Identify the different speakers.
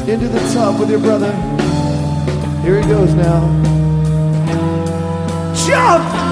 Speaker 1: into the top with your brother. Here he goes now. Jump!